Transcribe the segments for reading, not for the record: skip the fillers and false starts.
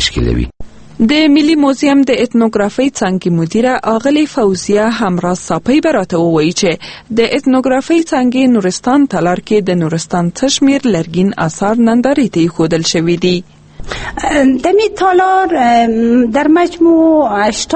تشکیلوي. د ملي موزیم د اتنوګرافي څانګې مدیره اغلې فوزیه همراز صاپی براته وویل چې د اتنوګرافي څانګې نورستان تالار کې د نورستان څه شمېر لرګین آثار نندارې ته ایښودل شوي دي. دمی تالار در مجموع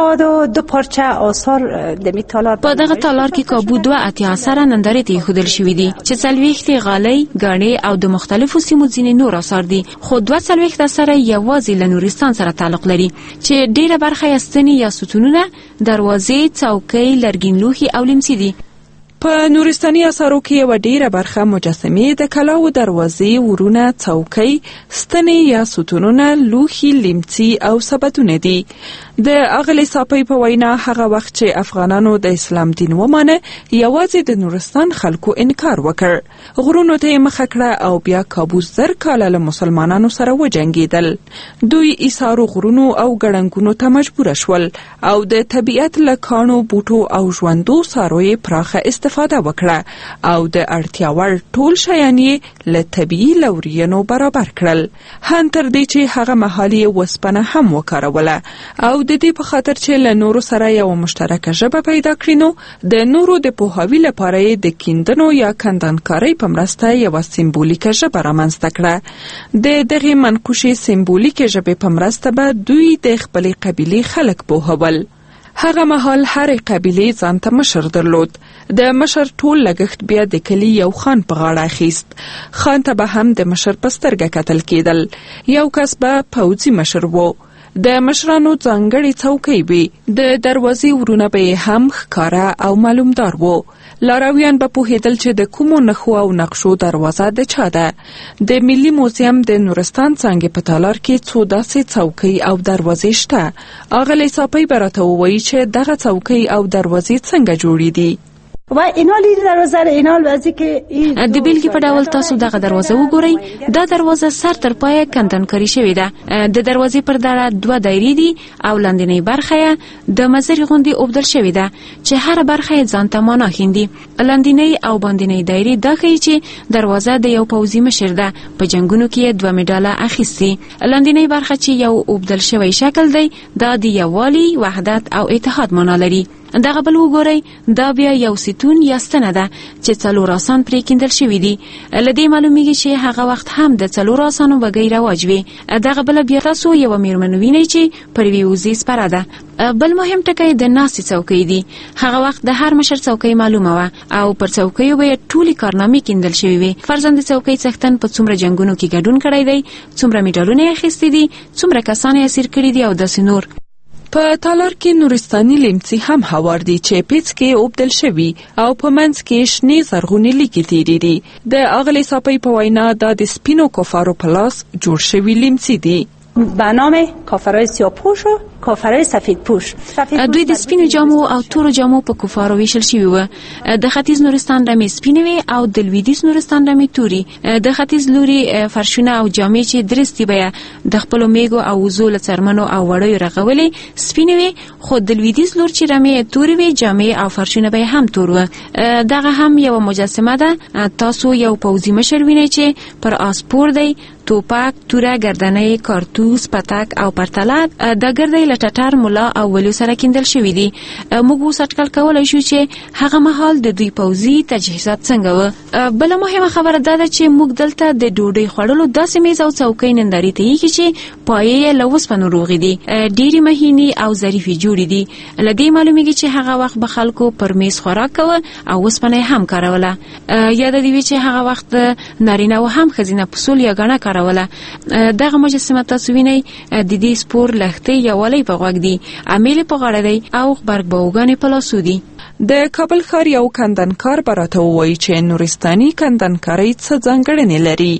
82 پارچه آثار دمی تالار په دغه تالار کې کابو 2 اتیا اثار نندارې ته ایښودل شوي دي چې 40 غالۍ ګاڼې او د مختلفو سیمو ځینې نور آثار دي، خو 42 اثر یوازې له نورستان سره تعلق لري چې ډیره برخه یې ستنې یا ستونونه، دروازې، څوکۍ، لرګین لوښي او لمسي دي. په نورستاني اثارو کې یو ډیره برخه مجسمې، د کلاو دروازې، ورونه، څوکۍ، ستنې یا ستونونه، لوښي، لمڅي او سبدونه دي. د اغلې صاپی په وینا هغه وخت چې افغانانو د اسلام دین ومانه یوازې د نورستان خلکو انکار وکړ، غرونو ته یې مخه کړه او بیا کابو 10 کاله له مسلمانانو سره وجنګېدل. دوی ایثارو غرونو او ګړنګونو ته مجبور شول او د طبیعت له کاڼو، بوټو او ژوندو څارویو پراخه استفاده وکړه او د اړتیا وړ ټول شیان یې له طبیعي لورینو برابر کړل. هم تر دې چې هغه مهال یې وسپنه هم وکاروله او د دې په خاطر چې له نورو سره یو مشترکه ژبه پیدا کړي نو د نورو د پوهاوي لپاره یې د کیندنو یا کندنکارۍ په مرسته یوه سمبولیکه ژبه رامنځته کړه. د دغې منقوشې سمبولیکې ژبې په مرسته به دوی د خپلې قبیلې خلک پوهول. هغه مهال هرې قبیلې ځان ته مشر درلود. د مشر ټول لګښت بیا د کلي یو خان په غاړه اخیست. خان ته به هم د مشر په سترګه کتل کېدل. یو کس به پوځي مشر و. د مشرانو ځانګړې څوکۍ وي. د دروازې ورونه به هم ښکاره او معلومدار وو. لارویان به پوهېدل چې د کومو نښو او نقشو دروازه د چا ده. د ملي موزیم د نورستان څانګې په تالار کې څو داسې څوکۍ او دروازې شته. اغلې صاپی براته وویل چې دغه څوکۍ او دروازې څنګه جوړې دي. و اینال دروازه اینال واسه که د بیلګې په ډول تاسو دغه دروازه وګورئ. دا دروازه سر تر پایه کندنکاري شوې ده. د دروازې پر دړه 2 دایرې دي او لاندنۍ برخه یې د مزرې غوندې اوبدل شوې ده چې هر برخه یې ځان ته معنا ښیندي. لاندنۍ او باندنۍ دایرې دا ښیي چې دروازه د یو پوځي مشر ده. په جنگونو کې 2 مډاله اخیستي. لاندنۍ برخه چې یو اوبدل شوی شکل دی دا د یووالي، وحدت او اتحاد معنا لري. دغه بل وګورئ، دا بیا یو ستون یا ستنه ده چې 4 آسان پرې کیندل شوي دي. له دې معلومیږي چې هغه وخت هم د 4 آسانو بګۍ رواج وي. دغه بل بیا تاسو یو میرمن وینئ چې پر ویوزي سپاره ده. بل مهم ټکی د ناستې څوکۍ دی. هغه وخت د هر مشر څوکۍ معلومه وه او پر څوکیو به ټولې کارنامې کیندل شوي وي. فرضاً د څوکۍ څښتن په څومره جنګونو کې ګډون کړی دی، څومره میډالونه یې اخیستي دي، څومره کسان یې اسیر کړي دي او داسې نور. په تالار کې نورستاني لمڅي هم هوار دي چې پیڅ کې اوبدل شوي او په منځ کې شنې زرغونې لیکې تیرې دي. د اغلې صاپی په وینا دا د سپینو کفارو په لاس جوړ شوي لمڅي دي. به نام کافرای سیاه‌پوش و کافرای سفیدپوش. دوی د سپینو جامو او تورو جامو په کفارو ویشل شوي وو. د ختیځ نورستان رمې سپینې وې او د لویدیځ نورستان رمې توري. د ختیځ لوري فرشونه او جامې چې درستې به د خپلو میږو او وزو له څرمنو او وړیو رغولې سپینې وې، خو د لویدیځ لور چې رمې تورې وې، جامې او فرشونه به هم تور وو. دغه هم یو مجسمه ده. تاسو یو پوځي مشر وینئ چې پر آس پور دی، توپک، توره، ګردنۍ، کارتوس، پتک او پرتلات د ګردۍ له ټټر، ملا او ولیو سره کیندل شوي دي. موږ اوس اټکل کولی شو چې هغه مهال د دوی پوځي تجهیزات څنګه وه. بله مهمه خبره دا ده چې موږ دلته د ډوډۍ خوړلو داسې میز او څوکۍ نندارې ته ایښي چې پایې یې له اوسپنو روغې دي، ډېرې مهینې او ظریفې جوړې دي. له دې معلومیږي چې هغه وخت به خلکو پر میز خوراک کوه او اوسپنه یې هم کاروله. یاده دې وي چې هغه وخت نارینه و هم ښځینه پسول یا ګڼه کاروله. دغه مجسمه تاسو وینئ د دې سپور لښتې یا والۍ په غوږ دي، امیل په غاړه دی او غبرګ باوګانې په لاسو دي. د کابل ښار یو کندنکار براته ووایي چې نورستاني کندنکارۍ څه ځانګړنې لري.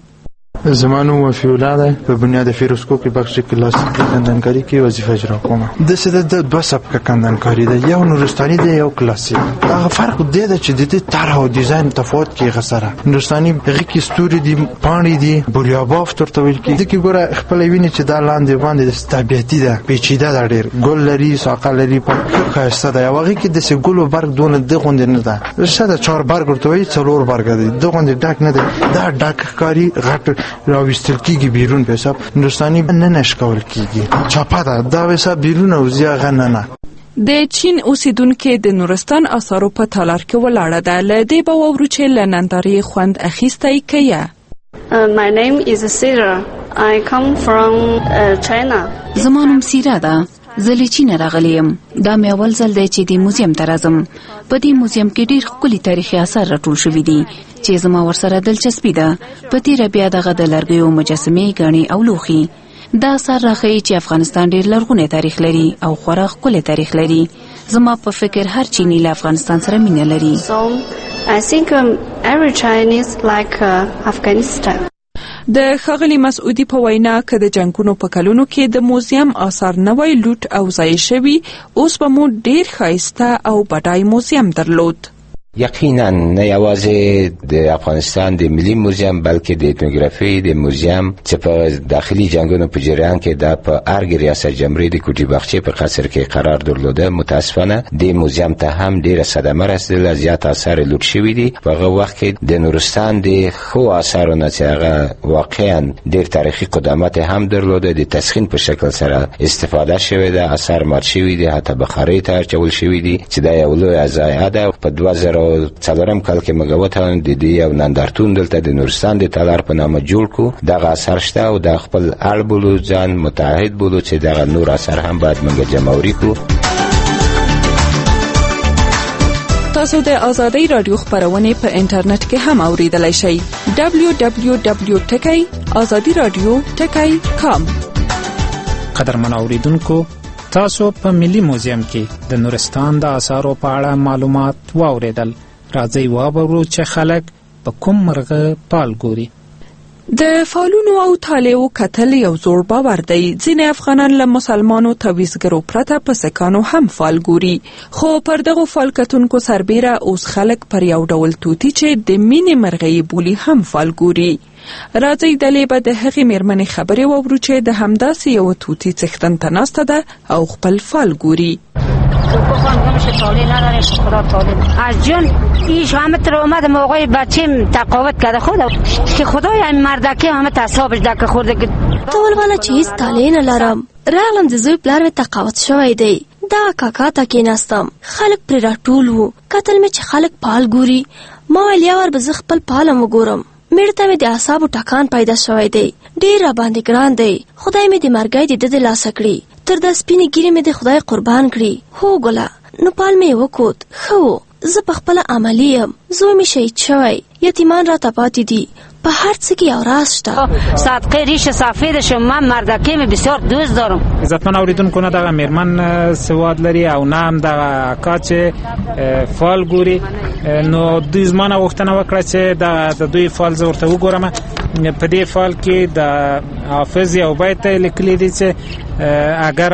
زما نوم وفي الله دی. په بنیاد فیروسکوپي بخش کلاسیکي کندنکاري کې وظیفه اجرا کوم. داسې د 2 سبکه کندنکاري ده، یو نورستاني دی یو کلاسیک. هغه فرق دی چې د دې طرح او ډیزاین تفاوت کې غسره. نورستاني هغه کې ستوري دي، پاڼې دي، بوریاباف ترته ویل کی. د کې ګوره خپل ویني چې دا لاندې باندې طبيعتي ده، پیچیده ده، ډېر ګل لري، ساقه لري، په ښایسته ده. هغه کې د ګلو برګ دونه دغوند نه ده. رسته 4 برګ ورته وي، 4 برګ دي، دغوند ډاک نه ده. دا ډاک کاری غټ راوستل کیږي بیرون په حساب نورستاني نه نشکول کیږي چاپه ده دا به حساب بیرون او زیاغه نه د چین اوسیدونکو د نورستان آثارو په تالار کې ولاړه ده. له دې به واورو چې له نندارې خوند اخیستی کیه. My name is Sira. I come from China. زما نوم سیرا ده. زه له چین راغلی یم. دا مې اول ځل دی چې د موزیم ته راځم. په دې موزیم کې ډېر ښکلي تاریخي آثار راټول شوي دي چې زما ورسره دلچسپي ده. په تېره بیا دغه د لرګیو مجسمې ګاڼې او لوښي. دا اثر راښیي چې افغانستان ډېر لرغونی تاریخ لري او خورا ښکلی تاریخ لري. زما په فکر هر چینی له افغانستان سره مینه لري. So I think every Chinese like Afghanistan. د ښاغلي مسعودي په وینا که د جنګونو په کلونو کې د موزیم آثار نه وای لوټ او ضایع شوي، اوس به مو ډېر ښایسته او بډای موزیم درلود. یقینا نه یوازې د افغانستان د ملي موزیم بلکې د ایتنوګرافي د موزیم چې په داخلي جنګونو په جریان کې د په ارګ ریاست جمهوریت د کوټي باغچې په قصر کې قرار درلوده. متاسفانه د موزیم ته هم ډیره صدمه رسیدله. زیات آثار لوټ شوي دي. په هغه وخت کې د نورستان د ښو آثارو نه چې هغه واقعا ډیر تاریخي قدامت هم درلوده د تسخین په شکل سره استفاده شوې ده. آثار مات شوي دي، حتی بخارۍ ته اچول شوي دي چې دا یو لویه ضایعه ده. په 2004 کال کې موږ وته د دې یو نندارتون دلته د نورستان د تالار په نامه جوړ کو. دغه اثر شته او د خپل اړ بولو ځان متحد بولو چې دغه نور اثر هم باید موږ جمعوري کو. تاسو د آزادۍ رادیو خبرونه په انټرنیټ کې هم اوریدلای شئ. www.azadiradio.com. قدرمن اوریدونکو، تاسو په ملي موزیم کې د نورستان د آثارو په اړه معلومات واوریدل. راځئ واورو چې خلک په کوم مرغه پال ګوري. د فالونو او تالیو کتل یو زوړ باور دی. ځینې افغانان له مسلمانو تویزګرو پرته په سکانو هم فال ګوري، خو پر دغو فال کتونکو سربیره اوس خلک پر یو ډول توتی چې د مینې مرغۍ بولي هم فال ګوري. راځئ دلې به د هغې میرمنې خبرې واورو چې د همداسې یو توتی څښتن ته ناسته ده او خپل فال ګوري. از جون ایش همه تر اومد موقعی بچیم تقاوت کرده خدا که خدای هم مردکی همه تصابش دکه خورده که طول والا چې هیڅ طالع نه لرم. راغلم د زوی پلار مې تقاوت شوی دی. دا کاکا ته کېناستم. خلک پرې راټول وو. کتل مې چې خلک پال ګوري. ما ویل یو ور به زه خپل پالم وګورم. میړه ته مې د اعصابو ټکان پیدا شوی دی. ډېر راباندې ګران دی. خدای مې د مرګۍ د ده د لاسه کړي. تر دا سپینې ګیرې مې د خدای قربان کړي. هو ګله، نو پال مې وکوت. ښه و، زه په خپله عملي یم. زوی مې شهید شوی. یتیمان راته پاتې دي. په هر څه کې یو راز شته. صدقه ریش سفیدشم. من مردکی مې بسیار دوست دارم. عزتمن اوریدونکو، نه دغه میرمن سواد لري او نه هم دغه اکا چې فال ګوري. نو دوی زما نه غوښتنه وکړه چې د دوی فال زه ورته وګورم. په دې فال کې د حافظ یو بیت لیکلی دی چې اگر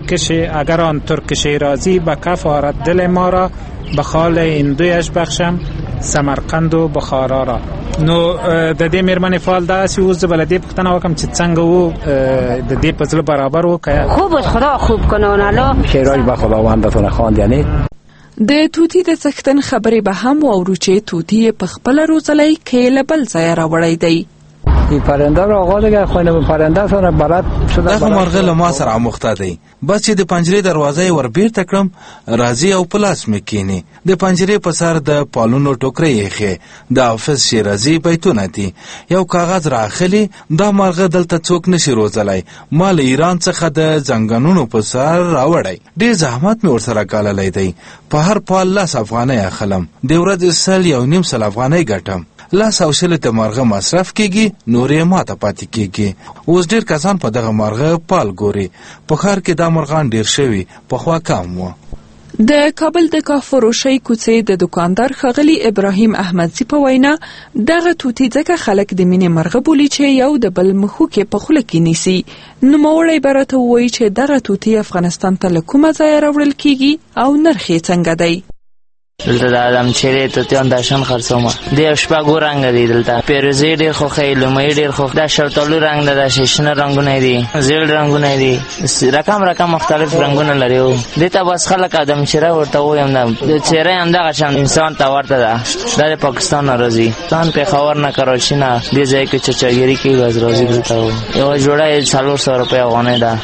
آن ترکشی راضی به کفارت دل ما را به خال هندویش بخشم سمرقند و بخارا را. نو د دې میرمنې فال داسې اوس زه به له دې پوښتنه وکړم چې څنګه و د دې په زړه برابر و که خوب خدا خوب کنانالو شعرهای به خداوندتون خواند. یعنی د توتی د څښتن خبرې به هم واورو چې توتی په خپله روزلی کې له بل ځایه راوړی دی. این پرنده را آقا دیگه خواهیم پرنده سره بلد شده. دغه مرغه له ما سره آموخته دی. بس چې د پنجرې دروازه یې ور بیرته کړم، راځي او په لاس مې کینی. د پنجرې په سر د پالونو ټوکرې ایښې. د حافظ شیرازي بیتونه دي. یو کاغذ راخلی، دا مرغه دلته څوک نشي روزلی. ما له ایران څخه د زنګنونو په سر راوړی. ډېر زحمت مې ورسره ګاللی دی. په هر پال 10 افغانۍ اخلم. د ورځې 1.5 افغانۍ ګټم. 10 د مرغه مصرف کیږي، نورې ماته پاتې کیږي. اوس ډېر کسان په دغه مرغه پال ګوري. په ښار کې دا مرغان ډېر شوي، پخوا کم وو. د کابل د کافروشۍ کوڅې د دکاندار ښاغلي ابراهیم احمدزي په وینا دغه توتی ځکه خلک د مینې مرغه بولي چې یو د بل مښوکې په خوله کې نیسي. نوموړی به راته ووایي چې دغه توتی افغانستان ته له کومه ځایه راوړل کیږي او نرخ یې څنګه دی. دلته د ادم چیرې توتیان داشان خرڅوم د شپږو رنګ دی دلته پیروزی ډیر خوښي لومړی ډیر خوښ دا شرطالو رنگ ده د شیشنه رنگونه دي زیړ رنگونه دي رقم مختلف رنگونه لري دته بس خلک ادم چیرې ورته وایم د چیرې انده شان انسان ته ورته ده د پاکستان راځي تان په خبر نه کراچی نه دې ځای کې چچاګيري کې غز راځي دلته یو جوړه 400 روپیا افغانۍ ده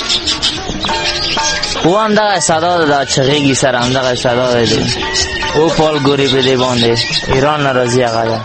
و انده ساده ده چغېږي سره انده ساده ده او پال ګوري په دې باندې ایران راځي هغه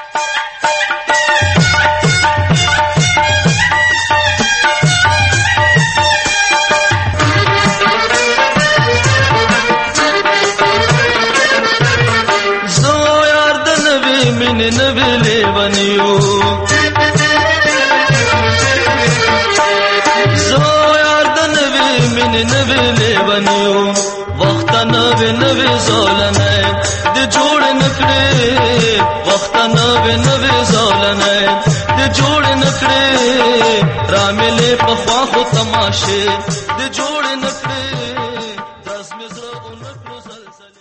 نوې زولنه د جوړ نکړې وخت نوې زولنه د جوړ نکړې راملې په خوا خو تماشه د جوړ نکړې داس مې زړه او نکړو زلزلې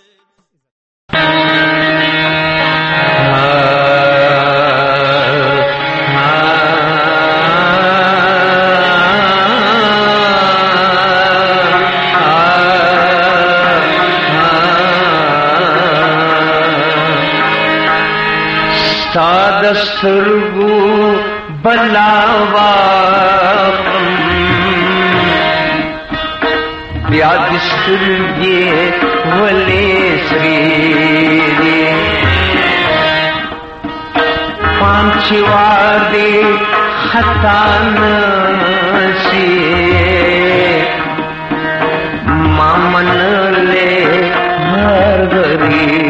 سرگو بلاوا بیاد سرگی ولی سری پانچوار دی خطان سی مامن لے ہر غریب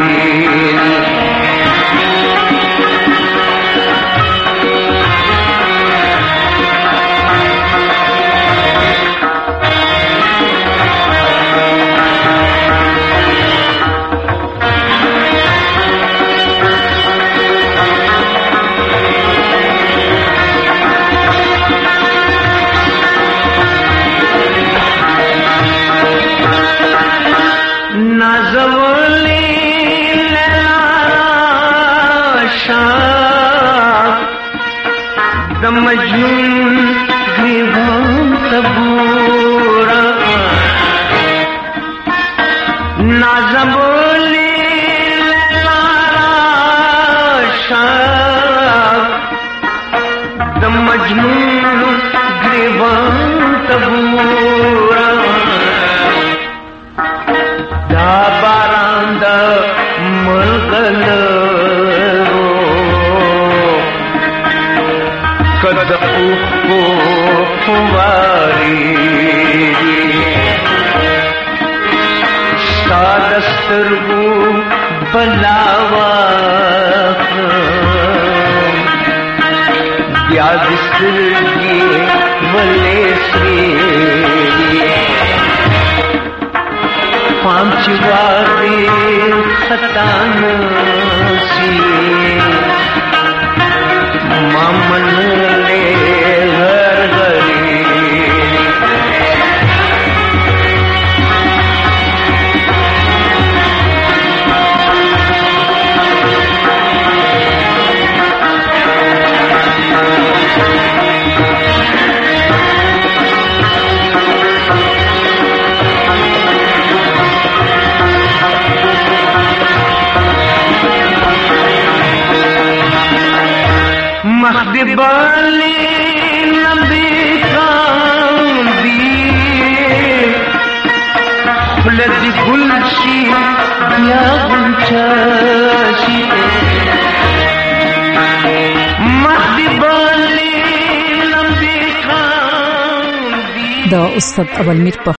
د استاد اول میر په